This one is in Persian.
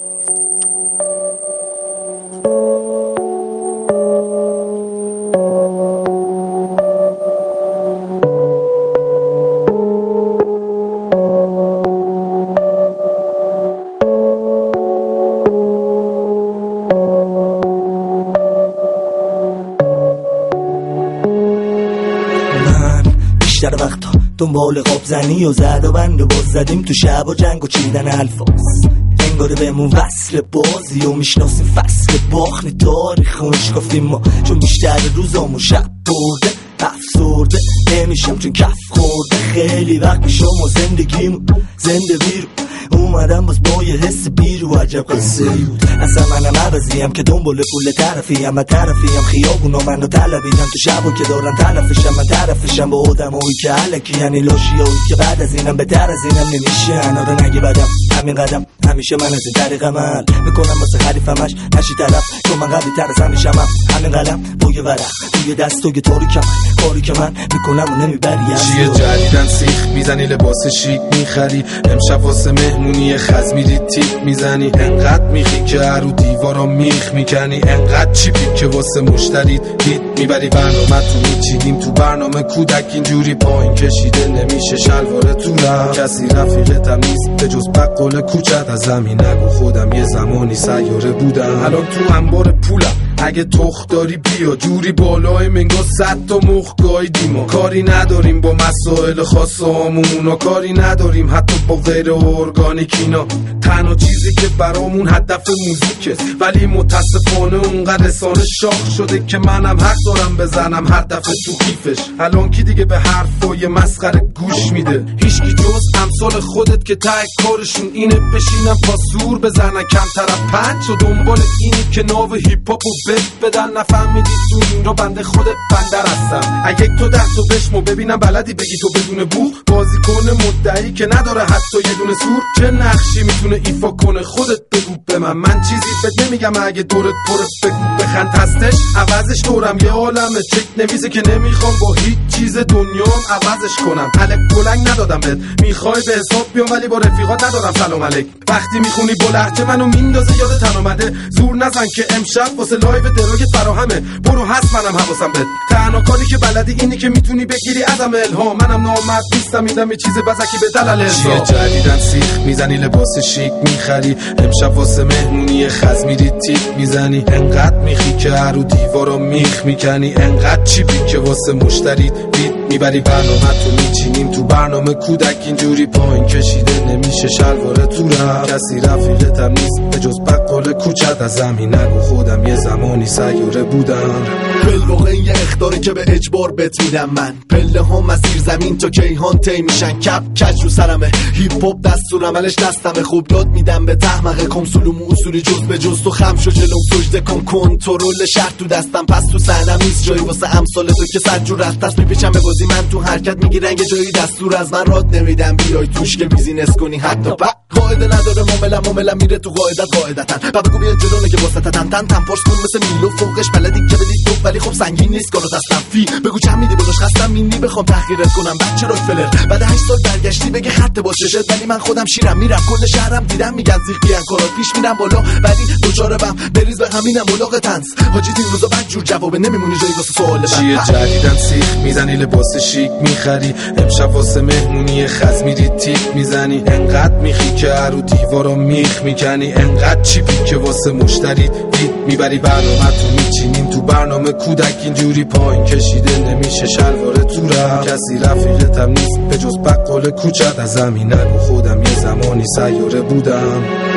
بیشتر وقتا دنبال قاب زنی و زد و بند و باز زدیم تو شب و جنگ و چیدن الفاظ، انگاره بهمون وصل بازی و میشناسیم فصل باخن تاریخ و اشکافتیم ما، چون بیشتر روزامون شب برده افسرده نمیشم چون کف خورده. خیلی وقت میشم و زندگیم زنده بیرو اومدم باز با یه حس بیرو، عجب قصه بود. اصلا منم عوضیم که دنبال پول طرفیم، من طرفیم خیابونا منو طلبیدم تو شبو که دارن تلفشم، من طرفشم با آدمایی که علکی یعنی لاشیایی که بعد از اینم بهتر از اینم نمیشه. انا رو نگی بدم همین قدم همیشه من از این طریق عمل میکنم واسه خریفمش نشی طرف، چون من قوی تر از همیشه همین قلم با یه ورق توی دست و گتاری که من کاری که من میکنم و نمیبری. چیه جدیدن سیخ میزنی لباس شیک میخری، امشب واسه مهمونی خز میری تیپ میزنی، انقدر میخی که رو دیوارا میخ میکنی، انقدر چیپی که واسه مشتری هیت میبری. برنامه تو میچیدیم تو برنامه کودک اینجوری پایین کشیده نمیشه شلوار تو رم، کسی رفیقتم نیست به جز بقال کوچت، از زمین نگو خودم یه زمانی سیاره بودم، الان تو انبار پولم اگه تخت داری بیا، جوری بالای منگاه 100 تا مخ گایدیم، کاری نداریم با مسائل خاصامون و کاری نداریم حتی با غیر ارگانیک اینا، تنها چیزی که برامون هدف موزیکه، ولی متاسفانه اونقدر رسانه شاخ شده که منم حق دارم بزنم هر دفعه تو کیفش. الان کی دیگه به حرفای مسخره گوش میده؟ هیچکی جز امثال خودت که ته کارشون اینه بشینن پاسور بزنن کمتر از 5 و دنبال اینی که ناو هیپ هاپ بدن. نفهمیدی تو این رو بنده خودت بندر هستم، اگه تو 10 تا بشمو ببینم بلدی بگی تو بدون بو، بازیکن مدعی که نداره حتی یه دونه سور، چه نقشی میتونه ایفا کنه خودت بگو به من چیزی بد نمیگم، اگه دورت پره بگو بخند هستش، عوضش دورم یه عالمه چک نویسه که نمیخوام با هیچ چیز دنیام عوضش کنم، الک بلنگ ندادم بهت میخوای به حساب بیام ولی با رفیقات ندارم سلام علیک، وقتی میخونی با لهجه منو میندازه یاد تن اومده، زور نزن که امشب واسه لایو دراگت فراهمه، برو هست منم حواسم بهت، تنها کاری که بلدی اینی که میتونی بگیری ازم الهام، منم نامرد نیستم میدم یه چیز بزکی به دلال الهام. چیه جدیدن سیخ میزنی لباس شیک میخری، امشب واسه مهمونی خز میری تیپ میزنی، انقدر میخی که رو دیوارا میخ میکنی، انقدر چیپی که واسه مشتری دید میبری. برنامه تو میچینیم تو برنامه کودک اینجوری پایین کشیده نمیشه شلوار تو رم، کسی رفیقتم نیست به جز بقال کوچت، از زمین نگو خودم یه زمانی سیاره بودم. بالواقع این یه اخطاری که به اجبار بهت میدم من، پله ها مسیر زمین تا کیهان تی میشن، کپ کج رو سرمه، هیپ هاپ دستور عملش دستمه، خوب داد میدم به تحمقه، کمسولوم اصولی جز به جز تو خم شو جلوم سجده کن، کنترل شهر تو دستم پس تو صحنم نیست جایی واسه امثال تو که صد جور از دست میپیچم به بازی، من تو حرکت میگی رنگ جایی دستور از من راد نمیدم، بیای توش که بیزینس کنی حتی قاعده نداره معاملم میره تو قاعدت قاعدتن، بابا گویا جلونه که واسه تن پرس کن مثل میلو فوقش بلدی که بدی تو، ولی خب سنگین نیست کارو دستم فی، بگو چند میدی بگوش خستم مینی بخوام تحقیرت کنم بچه راکفلر، بعد 8 سال برگشتی بگه خط باششت، ولی من خودم شیرم میرم کل شهرم دیدم میگن زیقیان کارات پیش میرم بالا، ولی دوچاره‌ام بریز به همینم ملاق تنس حاجی این روزا بعد جور جواب نمیمونی جایی واسه سوال بعد. چیه جدیدن سیخ میزنی لباس شیک میخری، امشب واسه مهمونی خز میری تیپ میزنی، انقدر میخی که رو دیوارا میخ میکنی، انقدر چیپی که واسه مشتری دید میبری. برنامه تو میچینیم تو برنامه کودک اینجوری پایین کشیده نمیشه شلوار تو رم، کسی رفیقتم نیست به جز بقال کوچت، از زمین نگو خودم یه زمانی سیاره بودم.